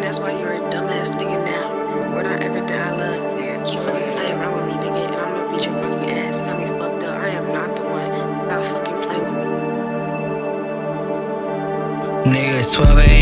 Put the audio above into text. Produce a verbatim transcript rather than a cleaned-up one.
and that's why you're a dumbass nigga now. We're not everything I love. Keep fucking playing around with me, nigga, and I'm gonna beat your fucking ass. You got me fucked up. I am not the one. Stop fucking playing with me. Nigga, it's twelve A